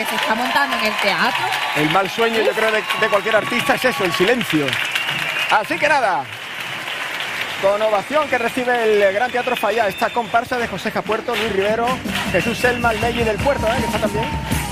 que se está montando en el teatro. El mal sueño, yo creo, de cualquier artista es eso, el silencio. Así que nada, con ovación que recibe el Gran Teatro Falla esta comparsa de José Puerto, Luis Rivero, Jesús Selma, el Melli del Puerto, que está también.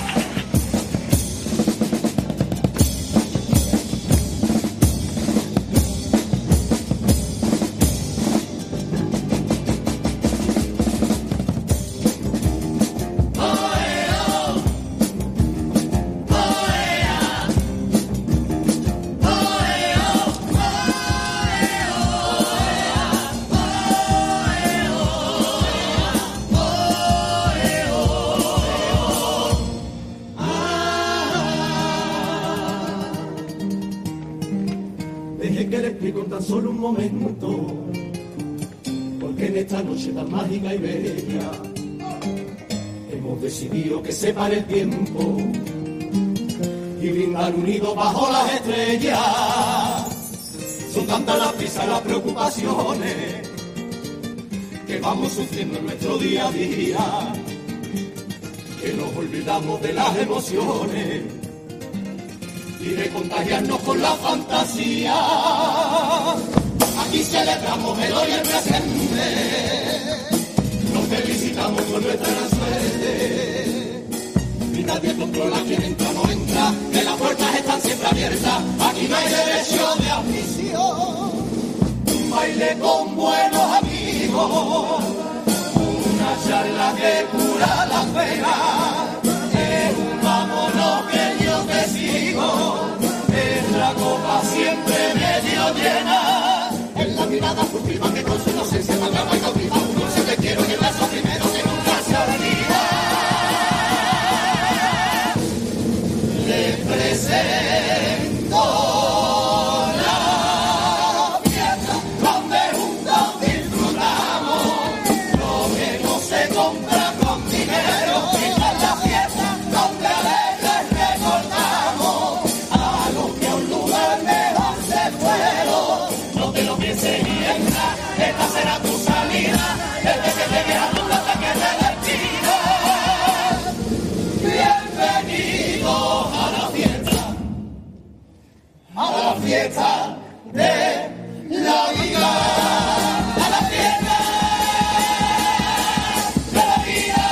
Solo un momento, porque en esta noche tan mágica y bella hemos decidido que se pare el tiempo y brindar unidos bajo las estrellas. Son tantas las prisas, las preocupaciones que vamos sufriendo en nuestro día a día, que nos olvidamos de las emociones y de contagiarnos con la fantasía. Aquí celebramos el hoy y el presente, nos felicitamos con nuestra gran suerte. Y nadie controla quién entra o no entra, que las puertas están siempre abiertas. Aquí no hay derecho de admisión. Un baile con buenos amigos, una charla que cura las penas. Es un vámonos que yo te sigo, es la copa siempre medio llena. En la mirada furtiva que con su inocencia malgraba y cautiva, no sé te quiero y el beso primero que nunca se olvida. Le presento la fiesta donde juntos disfrutamos lo que no se compra con dinero. Esta es la fiesta donde alegres recordamos a los que a un lugar mejor se fueron. No te lo pienses y entra, esta será tu salida, desde que llegues a tu hasta que te despidas. Bienvenidos a la fiesta de la vida, a la fiesta de la vida.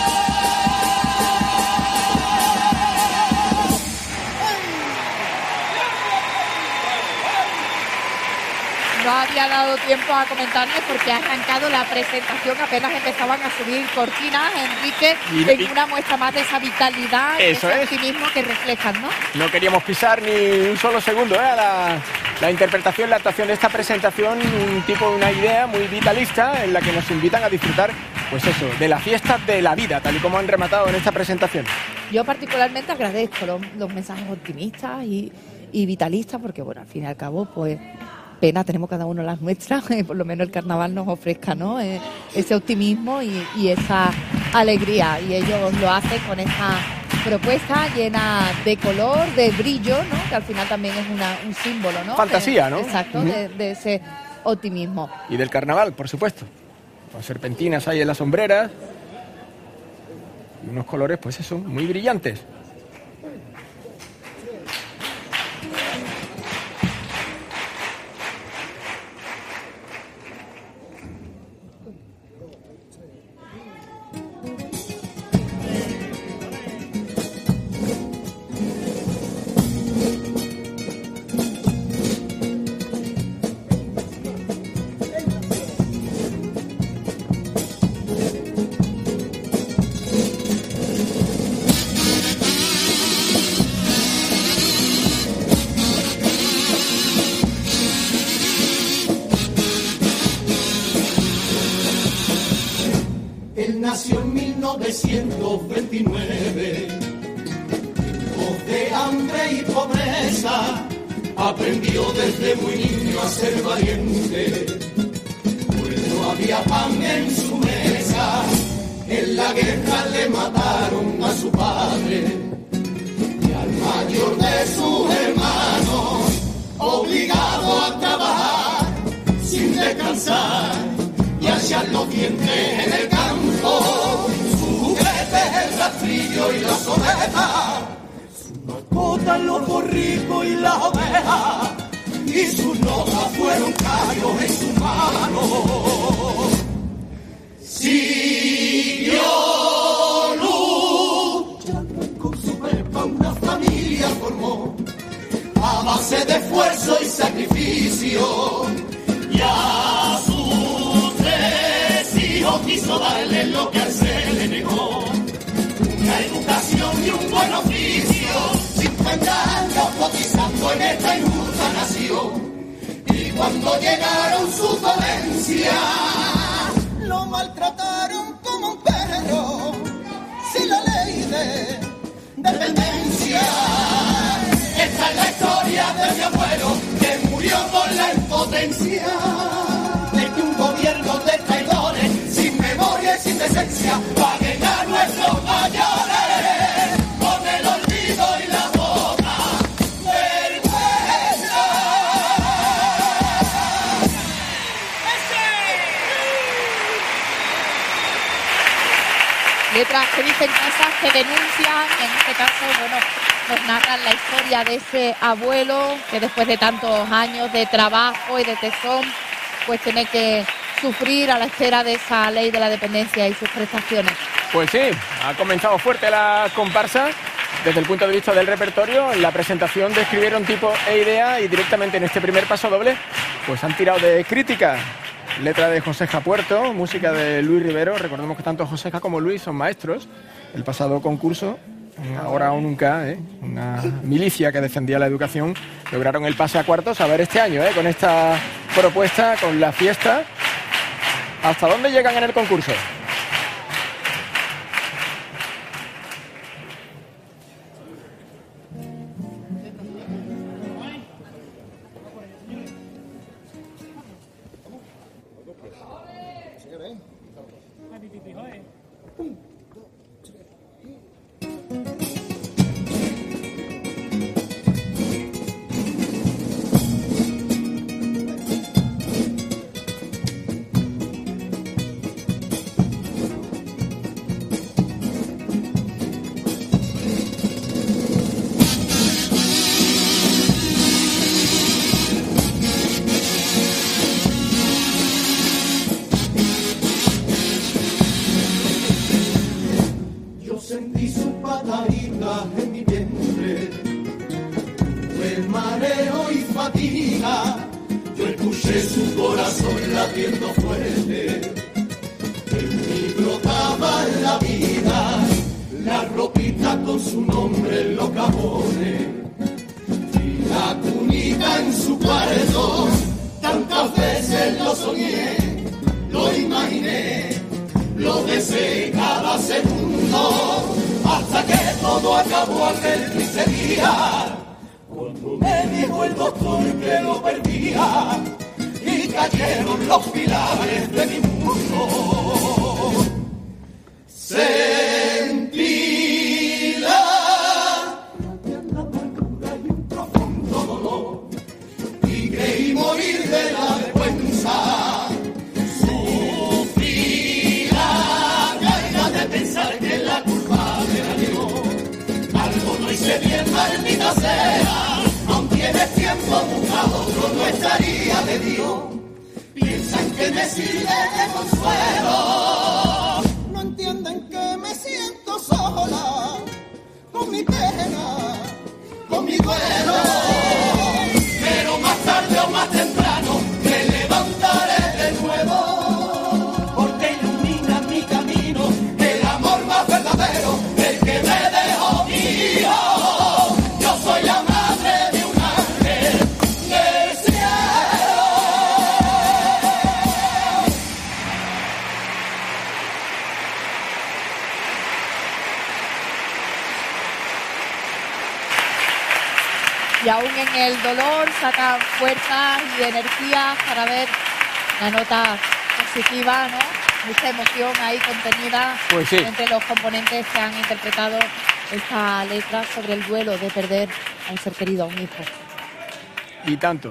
No había dado tiempo a comentarles porque ha arrancado la presentación, apenas empezaban a subir cortinas, Enrique, en una muestra más de esa vitalidad, eso ese es. optimismo que reflejan, ¿no? No queríamos pisar ni un solo segundo, la interpretación, la actuación de esta presentación, una idea muy vitalista en la que nos invitan a disfrutar, pues eso, de la fiesta de la vida, tal y como han rematado en esta presentación. Yo particularmente agradezco los mensajes optimistas y vitalistas, porque bueno, al fin y al cabo, pues pena tenemos cada uno las nuestras, por lo menos el carnaval nos ofrezca, ¿no? Ese optimismo y esa alegría, y ellos lo hacen con esta propuesta llena de color, de brillo, ¿no? Que al final también es un símbolo, ¿no? Fantasía, ¿no? Exacto, de ese optimismo. Y del carnaval, por supuesto, con serpentinas ahí en las sombreras y unos colores, pues eso, muy brillantes. Nació en 1929, voz de hambre y pobreza, aprendió desde muy niño a ser valiente, pues no había pan en su mesa, en la guerra le mataron a su padre, y al mayor de sus hermanos, obligado a trabajar sin descansar, y a echar los dientes en el campo, su juguete es el rastrillo y la soleta, cantan los borricos y las ovejas, y sus notas fueron callos en su mano. Siguió luchando con su pepa, una familia formó a base de esfuerzo y sacrificio, y a sus 3 hijos quiso darle lo que a él se le negó, una educación y un buen oficio, 50 años cotizando en esta injusta nación. Y cuando llegaron sus dolencias, lo maltrataron como un perro, sin la ley de dependencia. Esta es la historia de mi abuelo, que murió por la impotencia de que un gobierno de traidores, sin memoria y sin decencia, paguen a nuestros mayores con el olvido y la poca vergüenza. Letras que dicen cosas, que denuncian, en este caso, bueno, nos narran la historia de ese abuelo que después de tantos años de trabajo y de tesón, pues tiene que sufrir a la espera de esa ley de la dependencia y sus prestaciones. Pues sí, ha comenzado fuerte la comparsa desde el punto de vista del repertorio. En la presentación describieron tipo e idea y directamente en este primer paso doble pues han tirado de crítica. Letra de Joseja Puerto, música de Luis Rivero. Recordemos que tanto Joseja como Luis son maestros. El pasado concurso, ahora o nunca, una milicia que defendía la educación, lograron el pase a cuartos. A ver este año, con esta propuesta, con la fiesta, ¿hasta dónde llegan en el concurso? Y aún en el dolor sacan fuerzas y energía para ver la nota positiva, ¿no? Mucha emoción ahí contenida, pues sí, entre los componentes que han interpretado esta letra sobre el duelo de perder a un ser querido, a un hijo. Y tanto.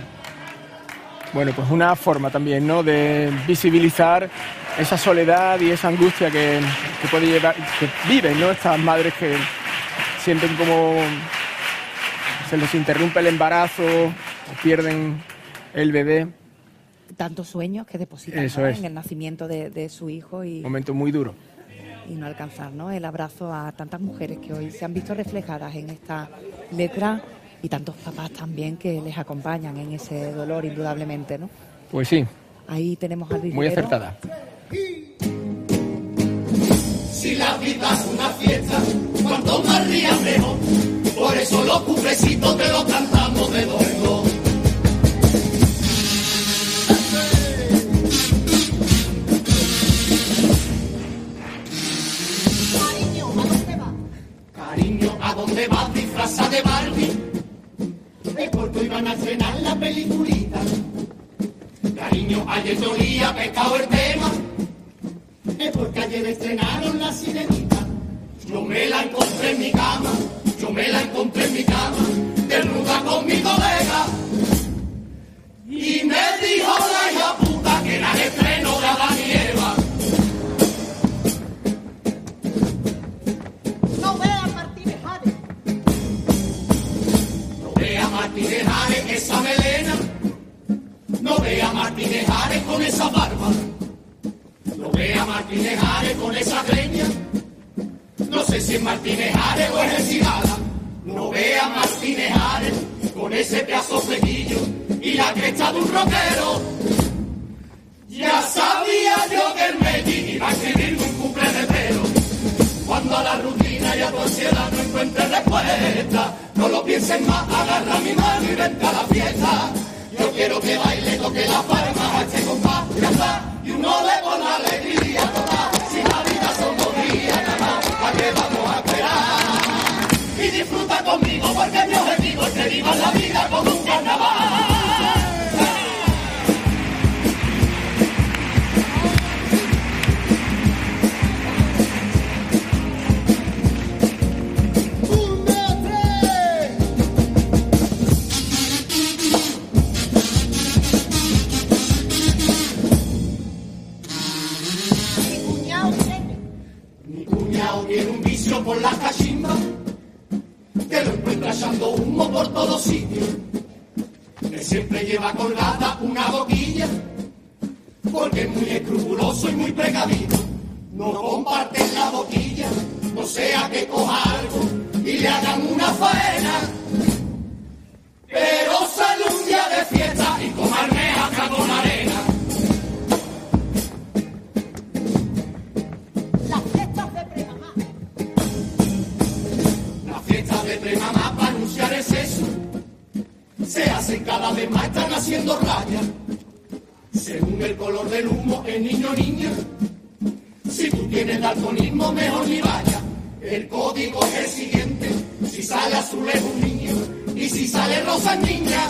Bueno, pues una forma también, ¿no?, de visibilizar esa soledad y esa angustia que puede llevar, que viven, ¿no?, estas madres que sienten como se les interrumpe el embarazo o pierden el bebé. Tantos sueños que depositan, Eso ¿no?, es. en el nacimiento de su hijo y Momento muy duro. no alcanzar, ¿no?, el abrazo a tantas mujeres que hoy se han visto reflejadas en esta letra y tantos papás también que les acompañan en ese dolor, indudablemente, ¿no? Pues sí, Ahí tenemos a Luis muy Rivero. acertada. Si la vida es una fiesta, cuanto más rías mejor. Por eso los cuplecitos te los cantamos de dos en dos. Cariño, ¿a dónde vas disfrazada de Barbie? Es porque hoy van a estrenar la peliculita. Cariño, ayer te olía pescado el tema. Es porque ayer estrenaron La Sirenita. Yo me la encontré en mi cama, desnuda con mi colega. Y me dijo la hija puta que era el estreno de Adán y Eva. No veas Martínez Ares. No vea Martínez Ares esa melena. No vea Martínez Ares con esa barba. No vea Martínez Ares con esa greña. No sé si es Martínez Ares o es el Cigala. No vea Martínez Ares con ese pedazo flequillo y la cresta de un rockero. Ya sabía yo que el Medellín iba a escribirme un cumple de pelo. Cuando a la rutina y a tu ansiedad no encuentre respuesta, no lo pienses más, agarra mi mano y vente a la fiesta. Yo quiero que baile, toque la palma a este compás, ya está, y uno le pone alegría total. Si la vida son 2 días nada más, ¿a qué vamos a esperar? Y disfruta conmigo porque mi objetivo es que vivas la vida como un carnaval. Tiene un vicio por la cachimba, que lo encuentra echando humo por todos sitios, que siempre lleva colgada una boquilla, porque es muy escrupuloso y muy precavido. No comparten la boquilla, no sea que coja algo y le hagan una faena, pero sale un día de fiesta y coma almeja con arena. De premamá para anunciar exceso se hacen cada vez más, están haciendo rayas según el color del humo, el niño o niña. Si tú tienes daltonismo mejor ni vaya. El código es el siguiente: si sale azul es un niño y si sale rosa es niña,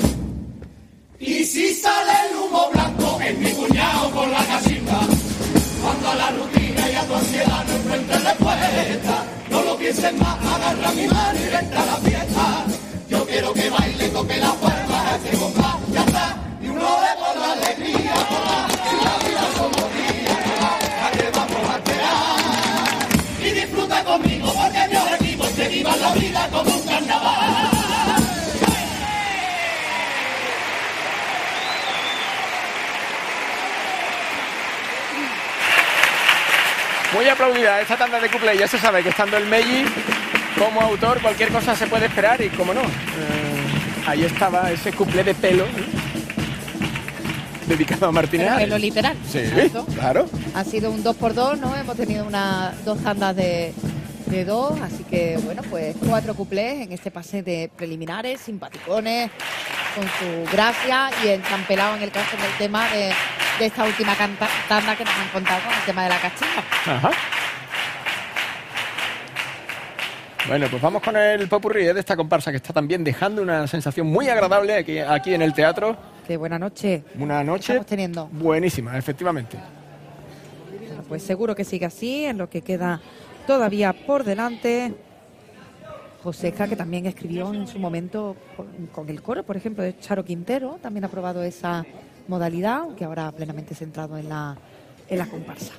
y si sale el humo blanco es mi cuñado con la cachimba. Cuando a la rutina y a tu ansiedad no encuentres respuesta, no lo pienses más, agarra mi mano y vente a la fiesta. Yo quiero que baile, toque la palma, este compás, ya está, y uno le pone alegría, si la vida son 2 días, ¿a qué vamos a esperar? Y disfruta conmigo porque mi objetivo es que vivas la vida como un carnaval. Muy aplaudida esta tanda de cuplés. Ya se sabe que estando el Melli como autor cualquier cosa se puede esperar y cómo no. Ahí estaba ese cuplé de pelo dedicado a Martínez Ares. Pelo literal. Sí, Exacto. claro. Ha sido un 2x2, ¿no? Hemos tenido 2 tandas de 2, así que bueno, pues 4 cuplés en este pase de preliminares, simpaticones, con su gracia y encampelado en el caso del tema de esta última tanda que nos han contado con el tema de la cachimba. Ajá. Bueno, pues vamos con el popurrí de esta comparsa que está también dejando una sensación muy agradable aquí en el teatro. Qué buena noche. Una noche estamos teniendo. Buenísima, efectivamente. Pues seguro que sigue así, en lo que queda todavía por delante. Joseca, que también escribió en su momento con el coro, por ejemplo, de Charo Quintero, también ha probado esa modalidad, aunque ahora plenamente centrado en la comparsa.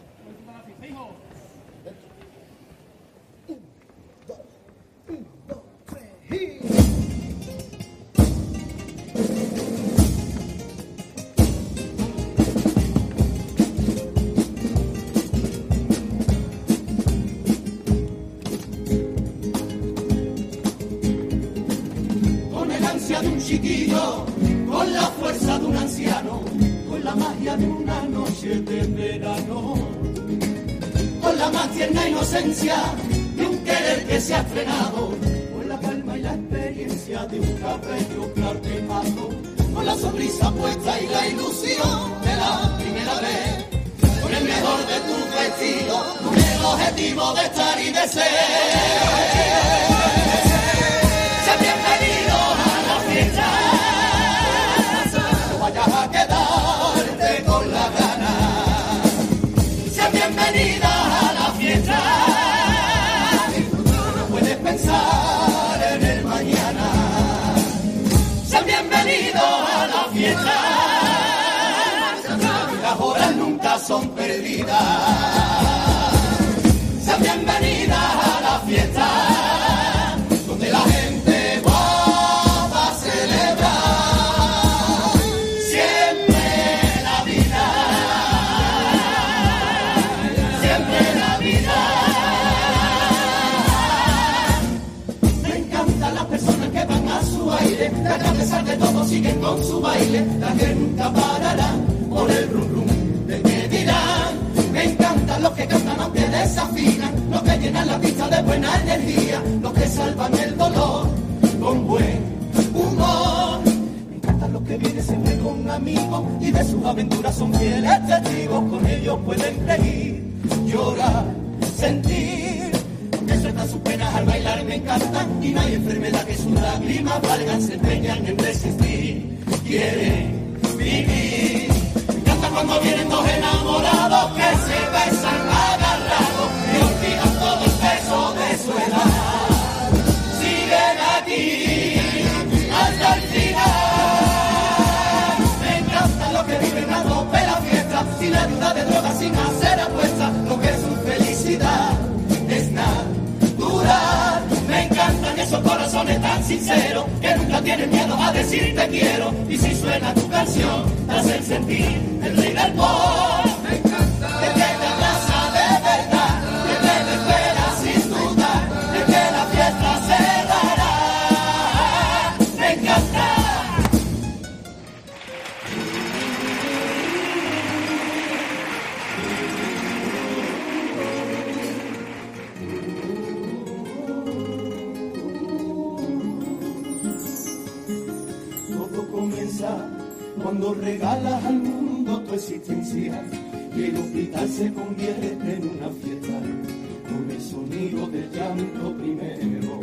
de un chiquillo, con la fuerza de un anciano, con la magia de una noche de verano, con la más tierna inocencia de un querer que se ha frenado, con la calma y la experiencia de un cabello plateado, con la sonrisa puesta y la ilusión de la primera vez, con el mejor de tus vestidos, con el objetivo de estar y de ser. Sean bienvenidos a la fiesta, no vayas a quedarte con la gana. Sean bienvenidas a la fiesta, no puedes pensar en el mañana. Sean bienvenidos a la fiesta, las horas nunca son perdidas. Sean bienvenidas a la fiesta, donde la gente va a celebrar siempre la vida, siempre la vida. Me encantan las personas que van a su aire, que a pesar de todo siguen con su baile, las que nunca pararán por el rum rum del que dirán. Me encantan los que cantan aunque desafinan, los que llenan la pista de buena energía, los que salvan el dolor con buen humor. Me encantan los que vienen siempre con amigos y de sus aventuras son fieles testigos. Con ellos pueden reír, llorar, sentir, que sueltan sus penas al bailar. Me encantan y no hay enfermedad que sus lágrimas valgan. Se empeñan en resistir, quieren vivir. Cuando vienen dos enamorados que se besan agarrados y olvidan todo el peso de su edad, siguen aquí hasta el final. Me encantan los que viven a tope la fiesta, sin ayuda de drogas, sin hacer apuestas, lo que es su felicidad es natural. Me encantan esos corazones tan sinceros que nunca tienen miedo a decir te quiero. Y si suena tu canción, te hacen sentir el rey del pop. Me encanta que te abraza de verdad, que te espera sin dudar, de que la fiesta se dará. Me encanta. Cuando regalas al mundo tu existencia y el hospital se convierte en una fiesta con el sonido del llanto primero.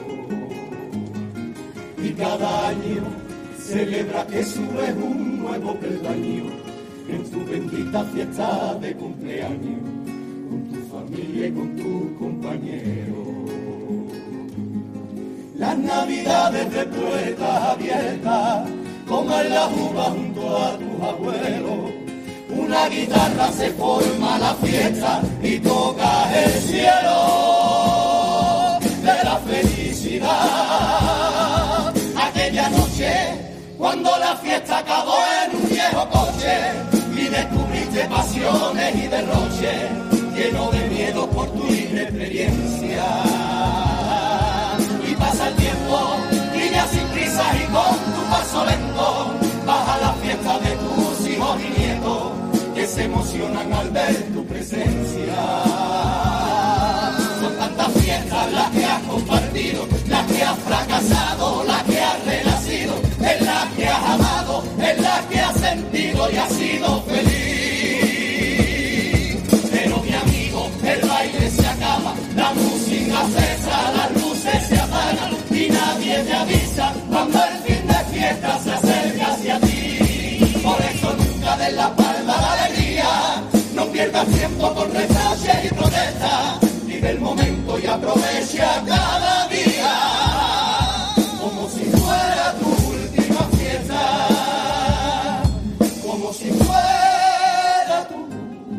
Y cada año celebra que subes un nuevo peldaño en tu bendita fiesta de cumpleaños con tu familia y con tus compañeros. Las navidades de puertas abiertas, coman la uva junto a tus abuelos, una guitarra se forma la fiesta y toca el cielo de la felicidad. Aquella noche, cuando la fiesta acabó en un viejo coche y descubriste pasiones y derroches, lleno de miedo por tu inexperiencia. Y pasa el tiempo, niña sin prisa y con tu paso lento, vas a la fiesta de tus hijos y nietos, que se emocionan al ver tu presencia. Son tantas fiestas las que has compartido, las que has fracasado, las que has renacido, en las que has amado, en las que has sentido y has sido feliz. Pero mi amigo, el baile se acaba, la música cesa, las luces se apagan y nadie te avisa cuando el fin de fiesta se acerca hacia ti. Por eso nunca des la espalda a la alegría, no pierdas tiempo con reproches y protestas, vive el momento y aprovecha cada día como si fuera tu última fiesta, como si fuera tu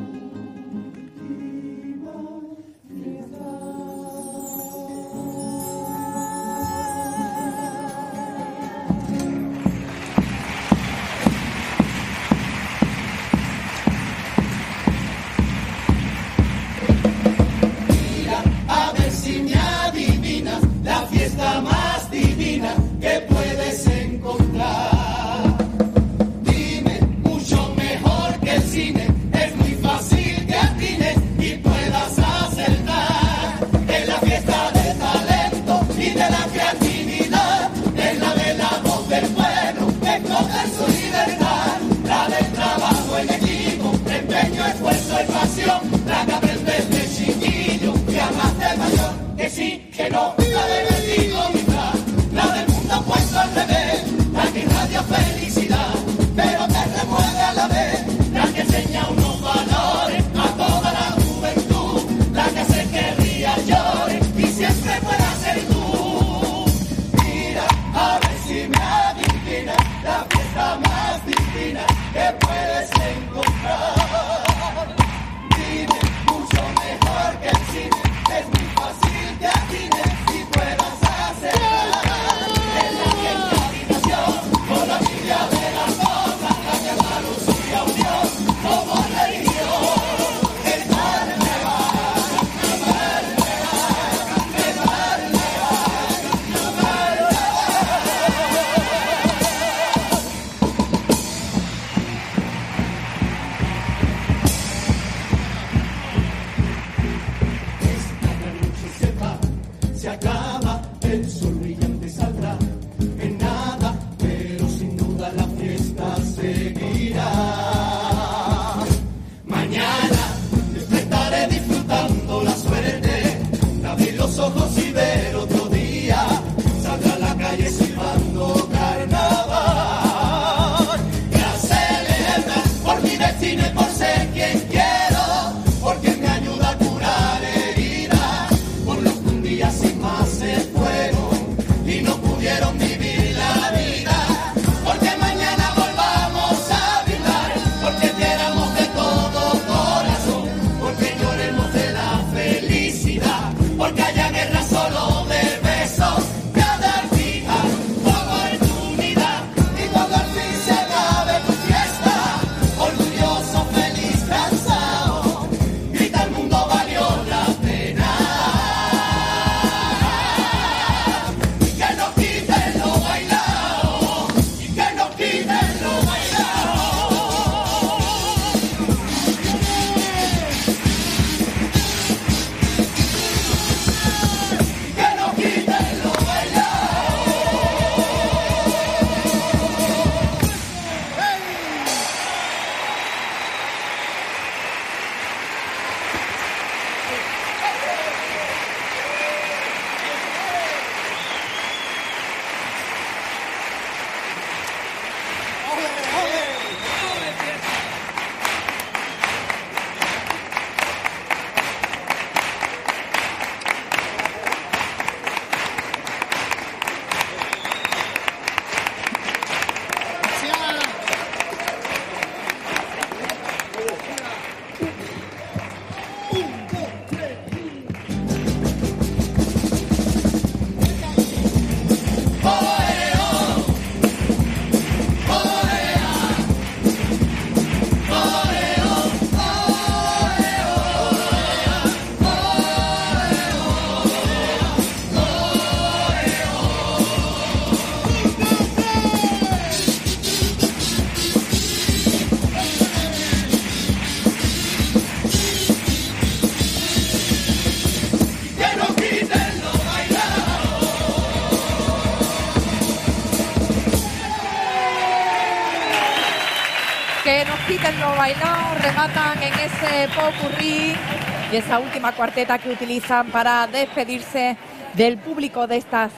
última fiesta. A ver si me adivina. el sol brillante saldrá en nada, pero sin duda la fiesta seguirá. Mañana despertaré disfrutando la suerte de abrir los ojos y ver otro día. Saldrá a la calle silbando carnaval y a celebrar por mi destino y por ser quien quiero, porque me ayuda a curar heridas por los que un día sin más se fueron y no pudieron vivir la vida. Porque mañana volvamos a vibrar, porque queramos de todo corazón, porque lloremos de la felicidad, porque haya guerra solo de besos. Cada día oportunidad y cuando al fin se acabe tu fiesta, orgulloso, feliz, cansado, grita el mundo valió la pena. Y que nos quiten lo bailado, y que nos quiten lo bailado. Y que nos quiten lo bailado. Que nos quiten lo bailado. Que nos quiten lo bailado, rematan en ese popurrí y esa última cuarteta que utilizan para despedirse del público de estas